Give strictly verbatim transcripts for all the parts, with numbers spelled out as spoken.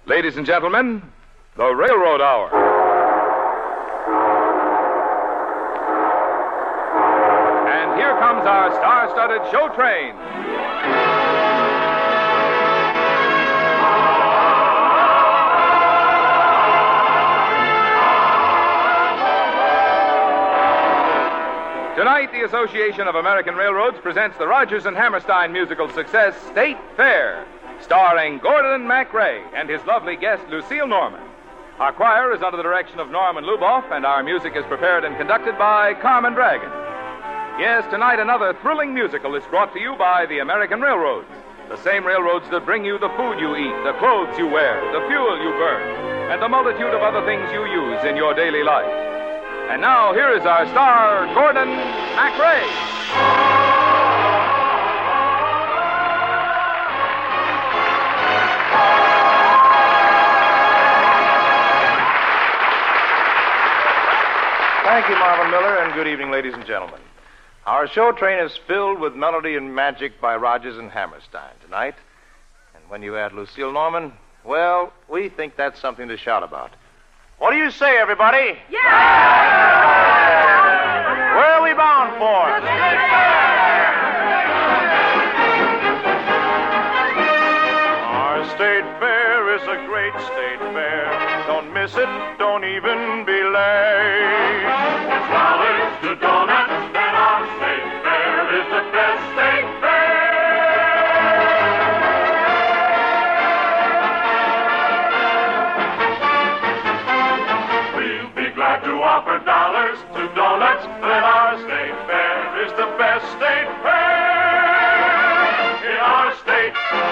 Ladies and gentlemen, the Railroad Hour. And here comes our star-studded show train. Tonight, the Association of American Railroads presents the Rodgers and Hammerstein musical success, State Fair, starring Gordon MacRae and his lovely guest, Lucille Norman. Our choir is under the direction of Norman Luboff, and our music is prepared and conducted by Carmen Dragon. Yes, tonight another thrilling musical is brought to you by the American Railroads, the same railroads that bring you the food you eat, the clothes you wear, the fuel you burn, and the multitude of other things you use in your daily life. And now, here is our star, Gordon MacRae. Thank you, Marvin Miller, and good evening, ladies and gentlemen. Our show train is filled with melody and magic by Rodgers and Hammerstein tonight. And when you add Lucille Norman, well, we think that's something to shout about. What do you say, everybody? Yeah! Where are we bound for? The State Fair! Our State Fair is a great State Fair. Don't miss it, don't even be late. It's dollars to donuts, and our State Fair is the best State Fair. We'll be glad to offer dollars to donuts, and our State Fair is the best State Fair in our state.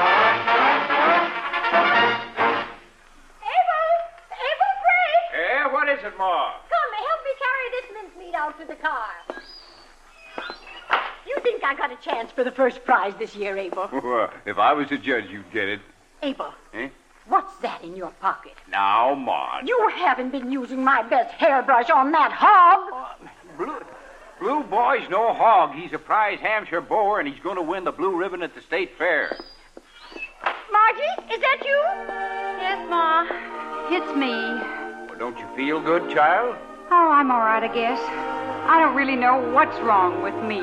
What is it, Ma? Come, help me carry this mincemeat out to the car. You think I got a chance for the first prize this year, Abel? Well, if I was a judge, you'd get it. Abel, Eh? what's that in your pocket? Now, Ma. You haven't been using my best hairbrush on that hog. Blue, Blue Boy's no hog. He's a prize Hampshire boar, and he's going to win the blue ribbon at the State Fair. Margie, is that you? Yes, Ma. It's me. Well, don't you feel good, child? Oh, I'm all right, I guess. I don't really know what's wrong with me.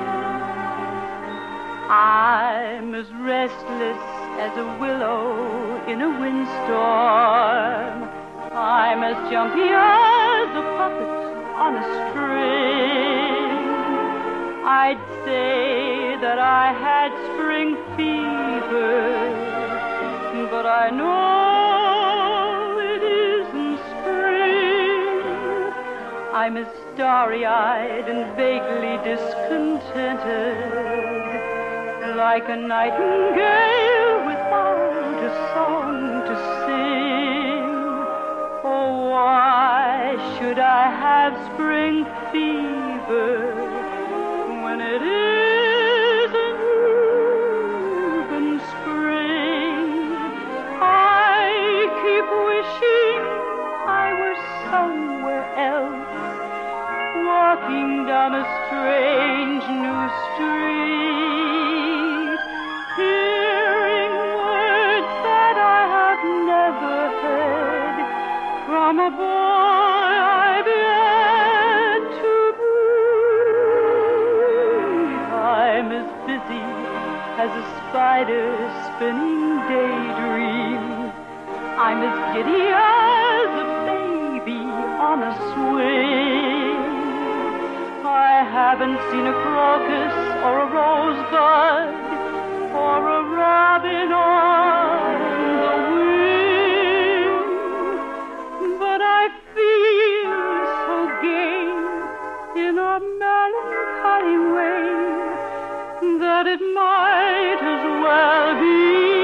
I'm as restless as a willow in a windstorm. I'm as jumpy as a puppet on a string. I'd say that I had spring fever, but I know it isn't spring. I'm as starry-eyed and vaguely discontented, like a nightingale without a song to sing. Oh, why should I have spring fever when it isn't even spring? I keep wishing I were somewhere else, walking down a strange new street, hearing words that I have never heard from a boy I've yet to meet. I'm as busy as a spider spinning daydreams. I'm as giddy as a baby on a swing. I haven't seen a crocus or a rosebud or a robin on the wing, but I feel so gay in a melancholy way that it might as well be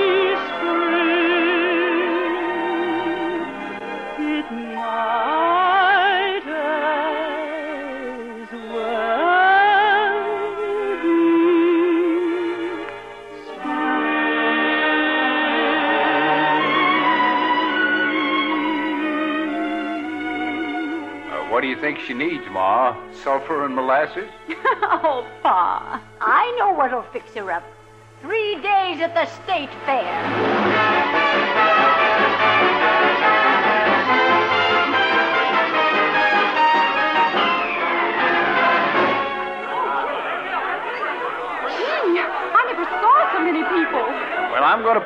spring. It might as well be Uh, what do you think she needs, Ma? Sulfur and molasses? Oh, Pa, I know what'll fix her up. Three days at the State Fair.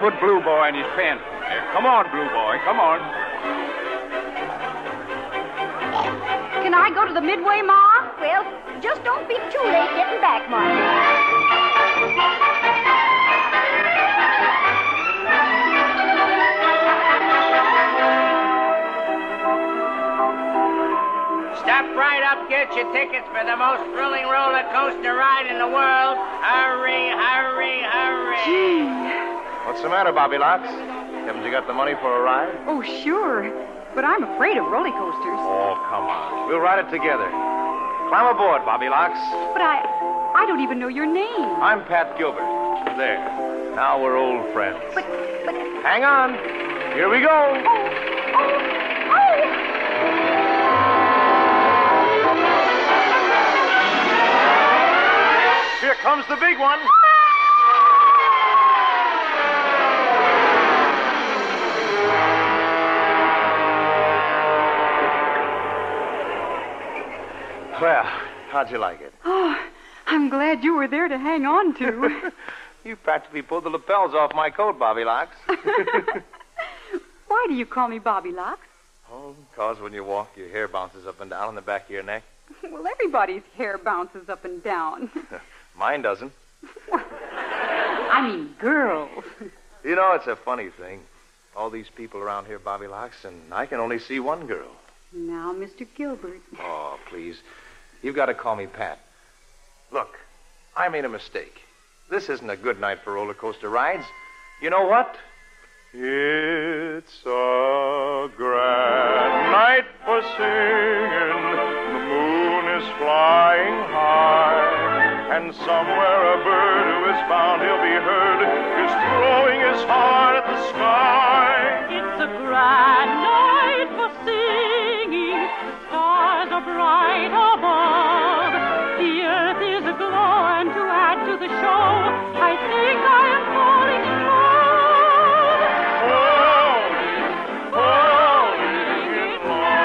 put Blue Boy in his pen. Here, come on, Blue Boy, come on. Can I go to the Midway, Ma? Well, just don't be too late getting back, Margie. Stop right up, get your tickets for the most thrilling roller coaster ride in the world. Hurry, hurry, hurry. Gee. What's the matter, Bobby Locks? Haven't you got the money for a ride? Oh, sure. But I'm afraid of roller coasters. Oh, come on. We'll ride it together. Climb aboard, Bobby Locks. But I I don't even know your name. I'm Pat Gilbert. There. Now we're old friends. But, but... Hang on. Here we go. Oh, oh, oh! Here comes the big one. Well, how'd you like it? Oh, I'm glad you were there to hang on to. You practically pulled the lapels off my coat, Bobby Locks. Why do you call me Bobby Locks? Oh, because when you walk, your hair bounces up and down on the back of your neck. Well, everybody's hair bounces up and down. Mine doesn't. I mean, girls. You know, it's a funny thing. All these people around here, Bobby Locks, and I can only see one girl. Now, Mister Gilbert. Oh, please. You've got to call me Pat. Look, I made a mistake. This isn't a good night for roller coaster rides. You know what? It's a grand night for singing. The moon is flying high. And somewhere a bird who is bound he'll be heard is throwing his heart at the sky. It's a grand night for singing. The stars are bright above. The earth is aglow, and to add to the show, I think I am falling in love. Falling, falling in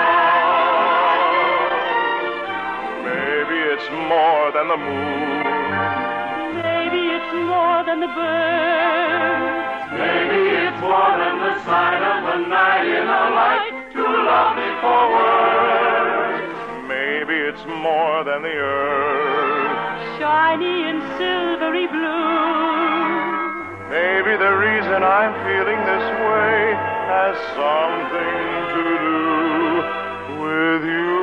love. Maybe it's more than the moon. Maybe it's more than the birds. Maybe it's more than the sight of the night in the light to love me for words. Maybe it's more than the earth, Shiny and silvery blue. maybe the reason I'm feeling this way has something to do with you.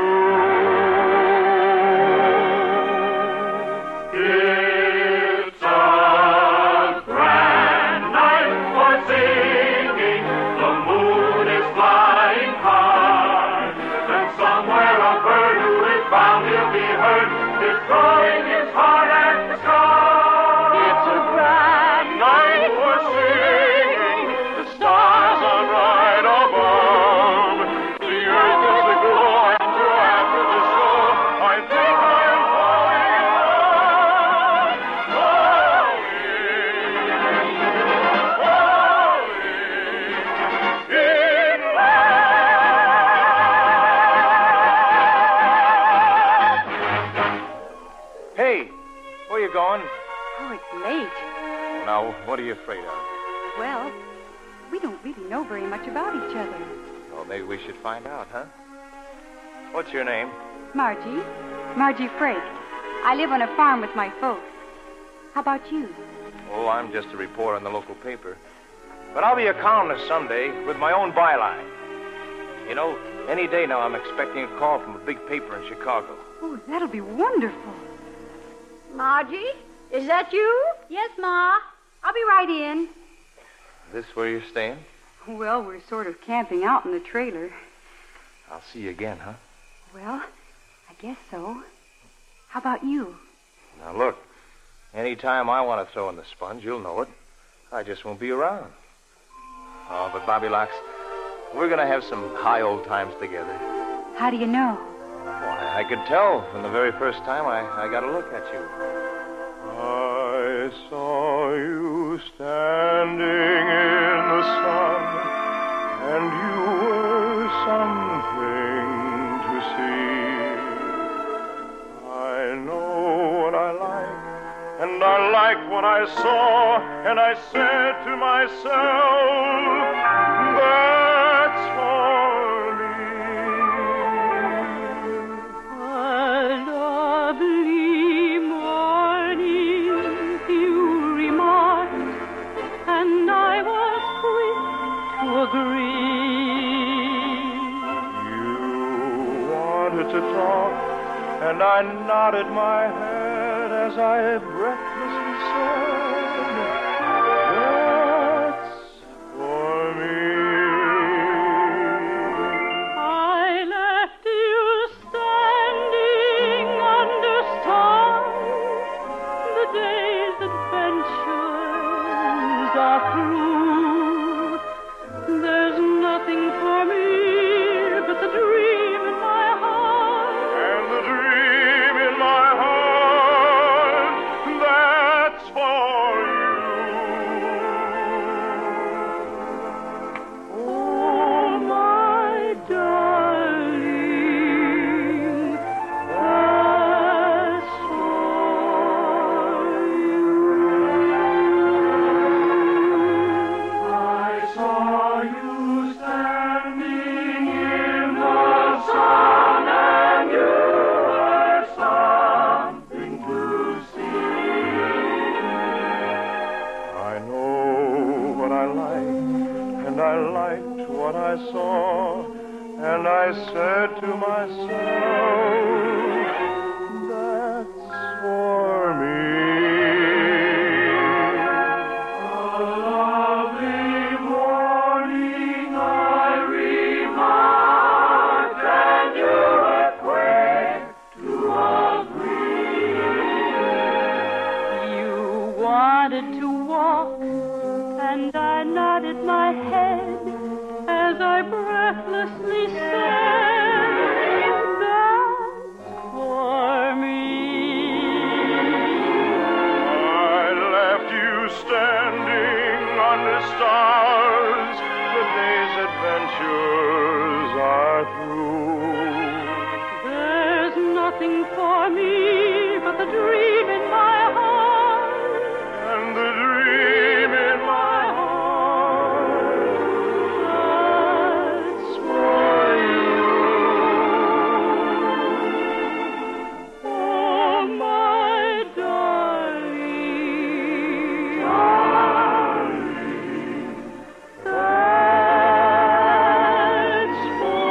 It's a grand night for singing. The moon is flying high, and somewhere a bird who is bound he'll be heard is throwing his heart at the sky. It's a grand Night for singing, the stars are right above. The earth is aglow, and to add to the show, I think I am falling in love. Falling, falling in love. Hey, where you going? Oh, it's late. Now, what are you afraid of? Well, we don't really know very much about each other. Well, maybe we should find out, huh? What's your name? Margie. Margie Frake. I live on a farm with my folks. How about you? Oh, I'm just a reporter in the local paper. But I'll be a columnist someday with my own byline. You know, any day now I'm expecting a call from a big paper in Chicago. Oh, that'll be wonderful. Margie, is that you? Yes, Ma. I'll be right in. Is this where you're staying? Well, we're sort of camping out in the trailer. I'll see you again, huh? Well, I guess so. How about you? Now, look, any time I want to throw in the sponge, you'll know it. I just won't be around. Oh, but Bobby Locks, we're going to have some high old times together. How do you know? Why, I could tell from the very first time I, I got a look at you. I saw you standing in the sun, and you were something to see. I know what I like, and I like what I saw, and I said to myself, that's for me. A lovely morning, you remarked, and I was quick to agree. You wanted to talk, and I nodded my head as I breathlessly said, that's for me. I left you standing under stars. The day's adventures are through. There's nothing for me but the dream in my heart. And the dream in my heart, that's for you. Oh, my darling, that's for you. I saw you standing in the sun, and you were something to see. I know what I liked, and I liked what I saw, and I said to myself, that's for me. A lovely morning, I remarked, and you were quick to agree. You wanted to walk, and I nodded my head as I breathlessly said, that's for me. I left you standing under stars. The day's adventures are through. There's nothing for me but the dream in my heart. And the dream in my heart, That's for you. Oh, my darling, that's for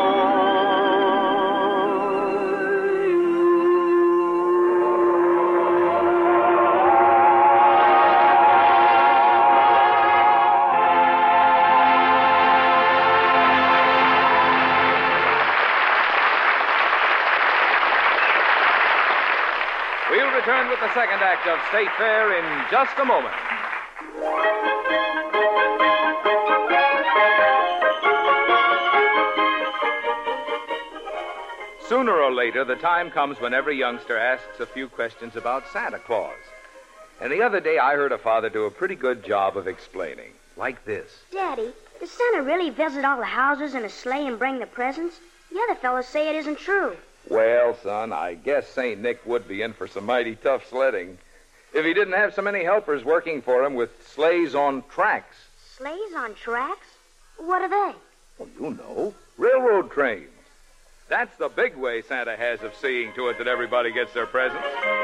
We'll return with the second act of State Fair in just a moment. Sooner or later, the time comes when every youngster asks a few questions about Santa Claus. And the other day, I heard a father do a pretty good job of explaining. Like this. Daddy, does Santa really visit all the houses in a sleigh and bring the presents? The other fellows say it isn't true. Well, son, I guess Saint Nick would be in for some mighty tough sledding if he didn't have so many helpers working for him with sleighs on tracks. Sleighs on tracks? What are they? Well, you know, railroad trains. That's the big way Santa has of seeing to it that everybody gets their presents.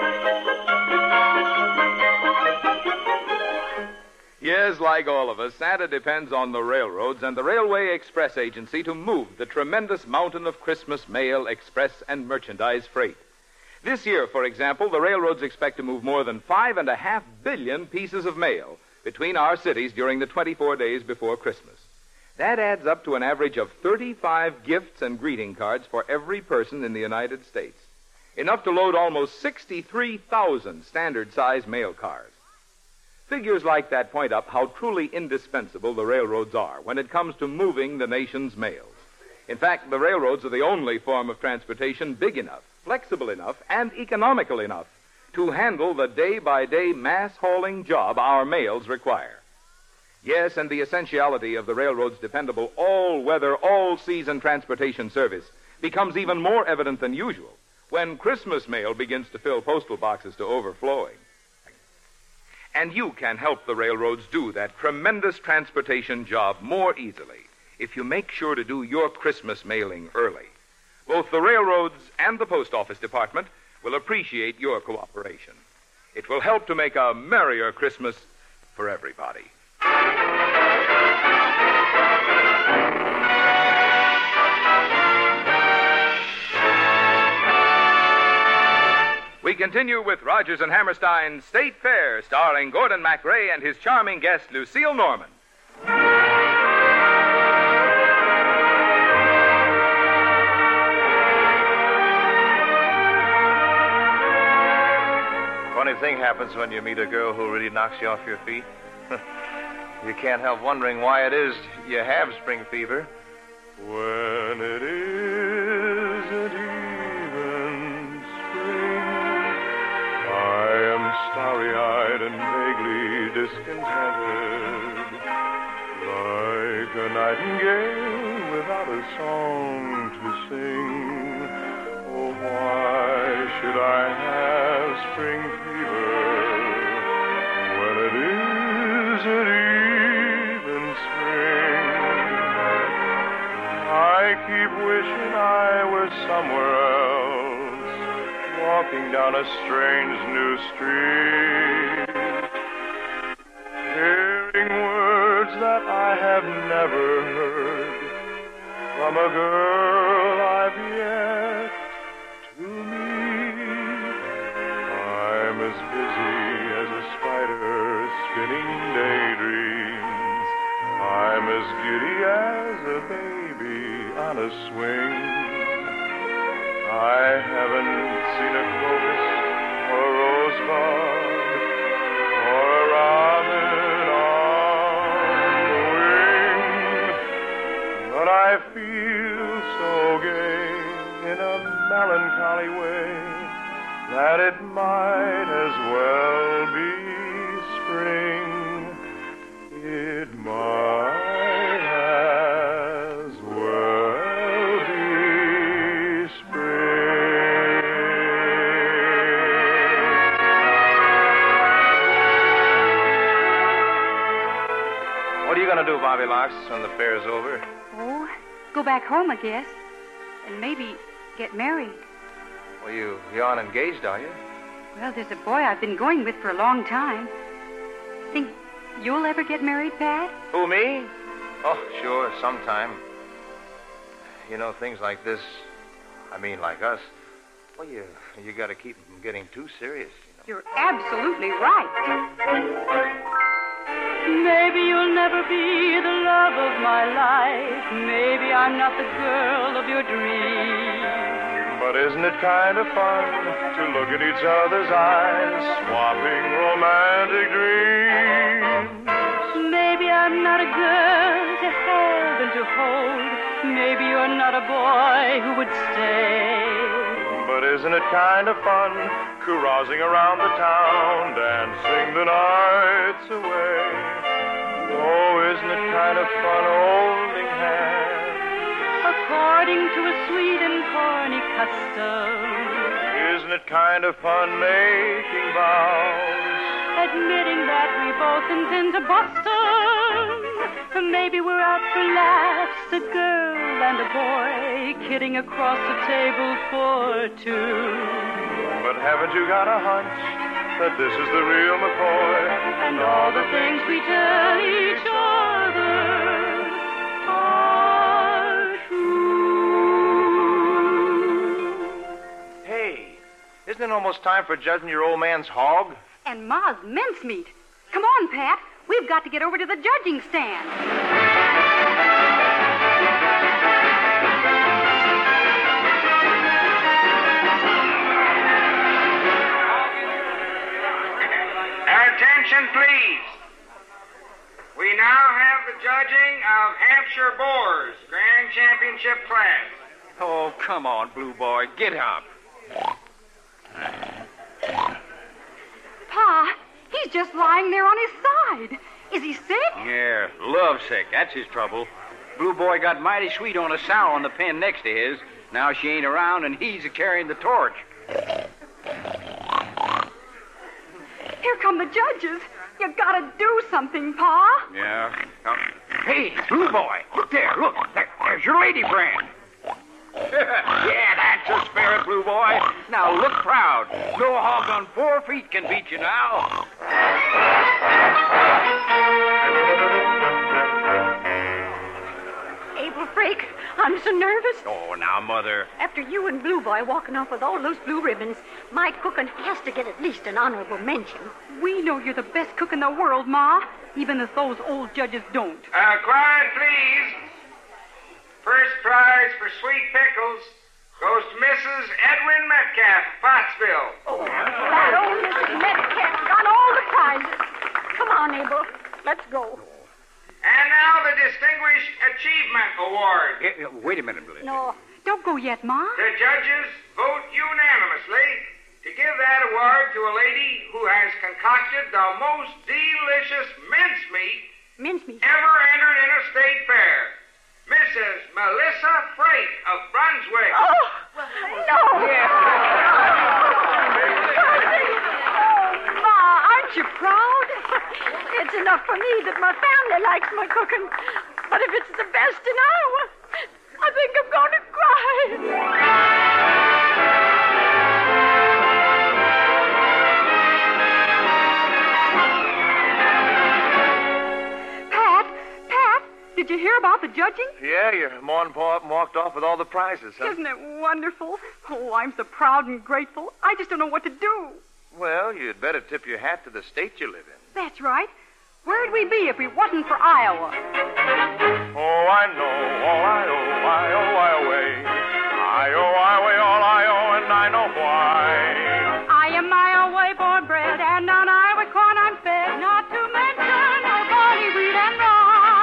Yes, like all of us, Santa depends on the railroads and the Railway Express Agency to move the tremendous mountain of Christmas mail, express, and merchandise freight. This year, for example, the railroads expect to move more than five and a half billion pieces of mail between our cities during the twenty-four days before Christmas. That adds up to an average of thirty-five gifts and greeting cards for every person in the United States. Enough to load almost sixty-three thousand standard-size mail cars. Figures like that point up how truly indispensable the railroads are when it comes to moving the nation's mails. In fact, the railroads are the only form of transportation big enough, flexible enough, and economical enough to handle the day-by-day mass-hauling job our mails require. Yes, and the essentiality of the railroad's dependable all-weather, all-season transportation service becomes even more evident than usual when Christmas mail begins to fill postal boxes to overflowing. And you can help the railroads do that tremendous transportation job more easily if you make sure to do your Christmas mailing early. Both the railroads and the Post Office Department will appreciate your cooperation. It will help to make a merrier Christmas for everybody. We continue with Rodgers and Hammerstein's State Fair, starring Gordon MacRae and his charming guest, Lucille Norman. Funny thing happens when you meet a girl who really knocks you off your feet. You can't help wondering why it is you have spring fever. When it isn't even spring, I am starry-eyed and vaguely discontented, like a nightingale without a song to sing. Oh, why should I have spring fever when it isn't even spring? I keep wishing I were somewhere else, walking down a strange new street, hearing words that I have never heard from a girl I've yet to meet. I'm as busy as a spider spinning daydreams. I'm as giddy as a baby on a swing. I haven't seen a crocus or a rosebud or a robin on the wing, but I feel so gay in a melancholy way that it might as well be spring. It might as well be spring. What are you going to do, Bobby Locks, when the fair's over? Oh, go back home, I guess. And maybe get married. Well, you, you aren't engaged, are you? Well, there's a boy I've been going with for a long time. Think you'll ever get married, Pat? Who, me? Oh, sure, sometime. You know, things like this, I mean, like us, well, you you got to keep from getting too serious, you know. You're absolutely right. Maybe you'll never be the love of my life. Maybe I'm not the girl of your dreams. But isn't it kind of fun to look at each other's eyes, swapping romantic dreams? Maybe I'm not a girl to have and to hold. Maybe you're not a boy who would stay. But isn't it kind of fun carousing around the town, dancing the nights away? Oh, isn't it kind of fun holding hands? According to a sweet and corny custom. Isn't it kind of fun making vows? Admitting that we both intend to bust 'em. Maybe we're out for laughs, a girl and a boy, kidding across the table for two. But haven't you got a hunch that this is the real McCoy? And all the things we tell each other are true. Hey, isn't it almost time for judging your old man's hog? And Ma's mincemeat. Come on, Pat. We've got to get over to the judging stand. Attention, please. We now have the judging of Hampshire Boars, Grand Championship class. Oh, come on, Blue Boy. Get up. Pa, he's just lying there on his side. Is he sick? Yeah, lovesick. That's his trouble. Blue Boy got mighty sweet on a sow on the pen next to his. Now she ain't around, and he's a-carrying the torch. Here come the judges. You gotta do something, Pa. Yeah. Come. Hey, Blue Boy, look there, look. There, there's your lady friend. Yeah, that's the spirit, Blue Boy. Now look proud. No hog on four feet can beat you now. Abel Frake, I'm so nervous. Oh, now, Mother. After you and Blue Boy walking off with all those blue ribbons, my cooking has to get at least an honorable mention. We know you're the best cook in the world, Ma, even if those old judges don't. Uh, quiet, please. First prize for sweet pickles goes to Missus Edwin Metcalf, Pottsville. Oh, that old Missus Metcalf got all the prizes. Come on, Abel. Let's go. And now the Distinguished Achievement Award. Hey, wait a minute, Blue. No, don't go yet, Ma. The judges vote unanimously to give that award to a lady who has concocted the most delicious mincemeat Mincemeat. ever entered in a state fair. Missus Melissa Frake of Brunswick. Oh, no. Oh, Ma, aren't you proud? It's enough for me that my family likes my cooking. But if it's the best in Iowa, I think I'm going to cry. Did you hear about the judging? Yeah, your ma and pa up and walked off with all the prizes, huh? Isn't it wonderful? Oh, I'm so proud and grateful. I just don't know what to do. Well, you'd better tip your hat to the state you live in. That's right. Where'd we be if we wasn't for Iowa? Oh, I know, all I owe, I owe, I away. I owe, I weigh all I owe, and I know why. I am Iowa born bred, and on Iowa corn I'm fed, not to mention no barley, wheat, and rye.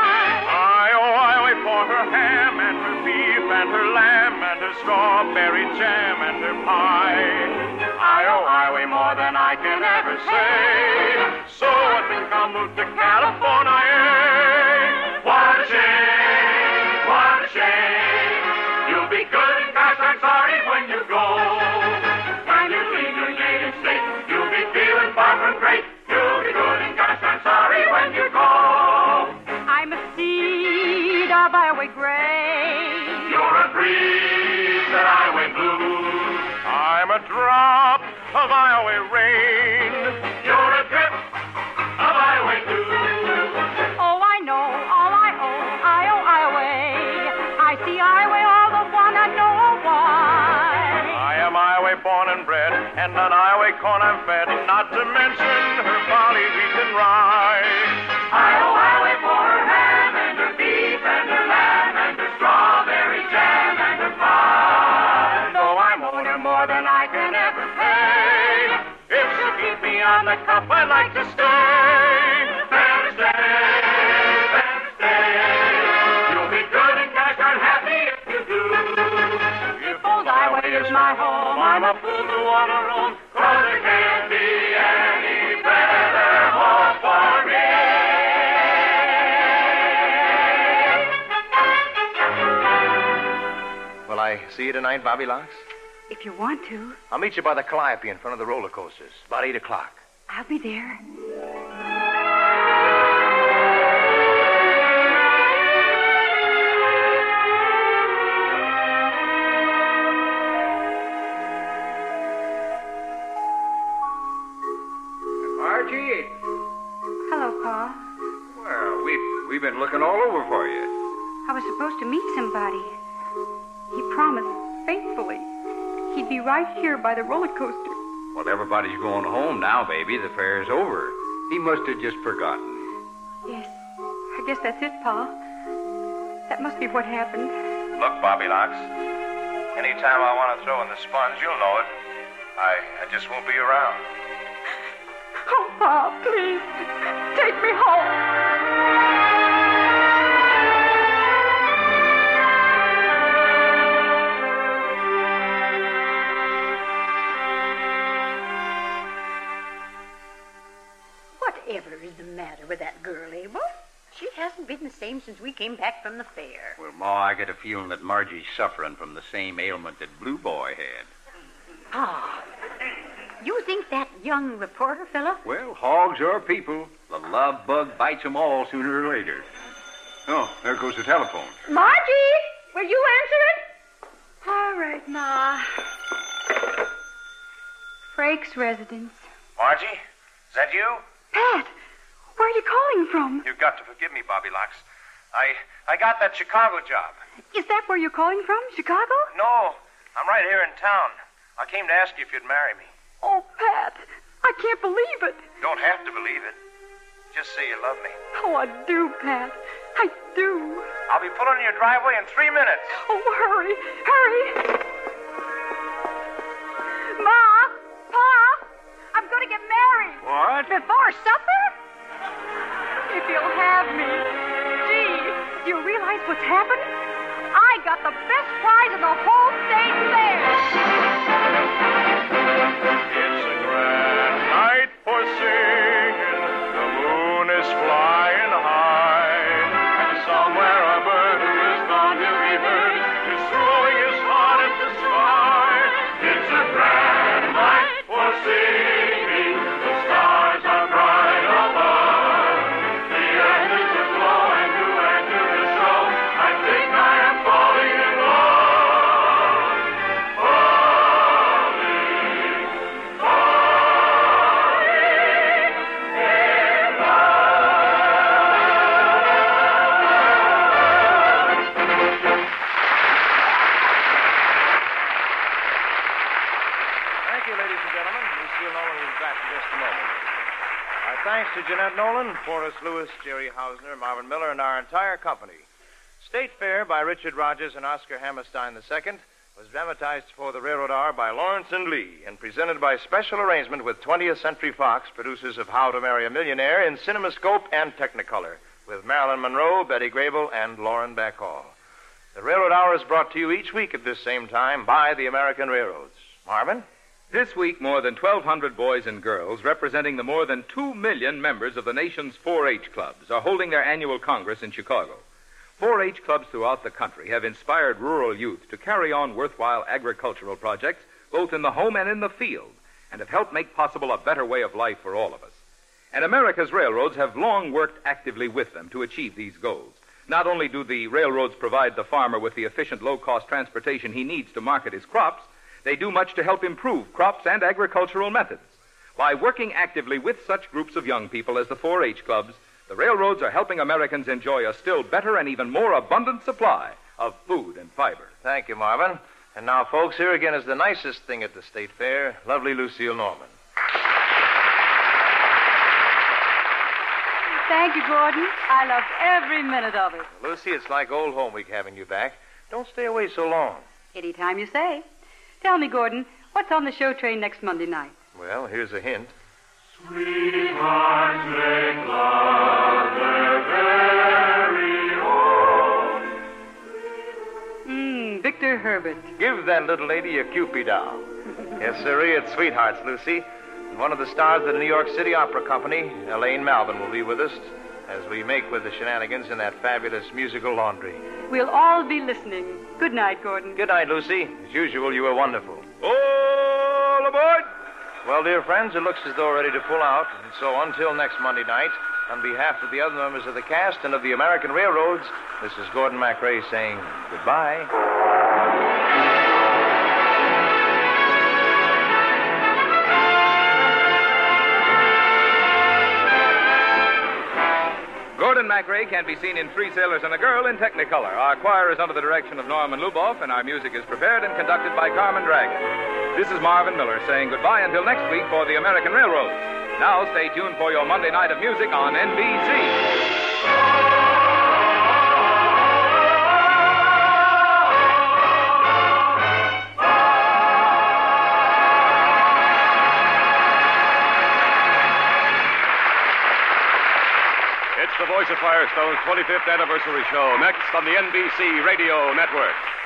For her ham and her beef and her lamb and her strawberry jam and her pie. I owe Iowa more than I can ever say. So I think I'll move to California. What a shame, what a shame. You'll be good and gosh, I'm sorry when you go. When you leave your native state, you'll be feeling far from great. You'll be good and gosh, I'm sorry when you go. I'm a seed of Iowa gray. You're a breeze that Iowa blue. I'm a drop of Iowa rain. You're a drip of Iowa dew. Oh, I know all I owe, I owe Iowa. I see Iowa all the one and know why. I am Iowa born and bred, and on Iowa corn I'm fed, not to mention her barley, wheat, and rye. I owe Iowa for her ham and her beef and her lamb and her strawberry jam and her pie. Though I'm owed her more than I can ever pay, if she'll keep me on the cup, I'd like to stay. Better stay, better stay. You'll be good and gosh, I'm happy if you do. If old Iowa is my home, I'm a fool to want to roam, 'cause there can't be any better home for me. Will I see you tonight, Bobby Locks? If you want to, I'll meet you by the Calliope in front of the roller coasters, about eight o'clock. I'll be there. Margie. Hello, Pa. Well, we've, we've been looking all over for you. I was supposed to meet somebody. He promised faithfully he'd be right here by the roller coaster. Well, everybody's going home now, baby. The fair's over. He must have just forgotten. Yes, I guess that's it, Pa. That must be what happened. Look, Bobby Locks, anytime I want to throw in the sponge, you'll know it. I, I just won't be around. Oh, Pa, please, take me home. Whatever is the matter with that girl, Abel? She hasn't been the same since we came back from the fair. Well, Ma, I get a feeling that Margie's suffering from the same ailment that Blue Boy had. Ah, You think that young reporter fellow? Well, hogs are people. The love bug bites them all sooner or later. Oh, there goes the telephone. Margie, will you answer it? All right, Ma. Frake's residence. Margie, is that you? Pat, where are you calling from? You've got to forgive me, Bobby Locks. I I got that Chicago job. Is that where you're calling from? Chicago? No, I'm right here in town. I came to ask you if you'd marry me. Oh, Pat, I can't believe it. Don't have to believe it. Just say you love me. Oh, I do, Pat. I do. I'll be pulling in your driveway in three minutes. Oh, hurry, hurry. Ma, Pa, I'm going to get married. What? Before supper? If you'll have me. Gee, do you realize what's happened? I got the best prize in the whole state fair. It's a grand night for singing. The moon is flying high. And somewhere a bird who is gone to be heard is throwing his heart at the sky. It's a grand night for singing. The stars are bright above. The earth is aglow, and to add to the show, I think I am falling in love. Falling, falling in Thank you, ladies and gentlemen. Lucille Nolan will be back in just a moment. Our thanks to Jeanette Nolan, Forrest Lewis, Jerry Hausner, Marvin Miller, and our entire company. State Fair by Richard Rogers and Oscar Hammerstein the Second was dramatized for the Railroad Hour by Lawrence and Lee and presented by special arrangement with twentieth Century Fox, producers of How to Marry a Millionaire in CinemaScope and Technicolor, with Marilyn Monroe, Betty Grable, and Lauren Bacall. The Railroad Hour is brought to you each week at this same time by the American Railroads. Marvin? This week, more than twelve hundred boys and girls, representing the more than two million members of the nation's four H clubs, are holding their annual Congress in Chicago. four H clubs throughout the country have inspired rural youth to carry on worthwhile agricultural projects, both in the home and in the field, and have helped make possible a better way of life for all of us. And America's railroads have long worked actively with them to achieve these goals. Not only do the railroads provide the farmer with the efficient, low-cost transportation he needs to market his crops, they do much to help improve crops and agricultural methods. By working actively with such groups of young people as the four H clubs, the railroads are helping Americans enjoy a still better and even more abundant supply of food and fiber. Thank you, Marvin. And now, folks, here again is the nicest thing at the State Fair, lovely Lucille Norman. Thank you, Gordon. I loved every minute of it. Lucy, it's like old home week having you back. Don't stay away so long. Anytime you say. Tell me, Gordon, what's on the show train next Monday night? Well, here's a hint. Sweethearts make love their very own. Mmm, Victor Herbert. Give that little lady a Cupid doll. Yes, sirree, it's Sweethearts, Lucy. And one of the stars of the New York City Opera Company, Elaine Malvin, will be with us as we make with the shenanigans in that fabulous musical Laundry. We'll all be listening. Good night, Gordon. Good night, Lucy. As usual, you were wonderful. All aboard! Well, dear friends, it looks as though we're ready to pull out. And so until next Monday night, on behalf of the other members of the cast and of the American Railroads, this is Gordon MacRae saying goodbye. Gordon MacRae can be seen in Three Sailors and a Girl in Technicolor. Our choir is under the direction of Norman Luboff, and our music is prepared and conducted by Carmen Dragon. This is Marvin Miller saying goodbye until next week for the American Railroads. Now stay tuned for your Monday night of music on N B C. It's the Voice of Firestone's twenty-fifth anniversary show, next on the N B C Radio Network.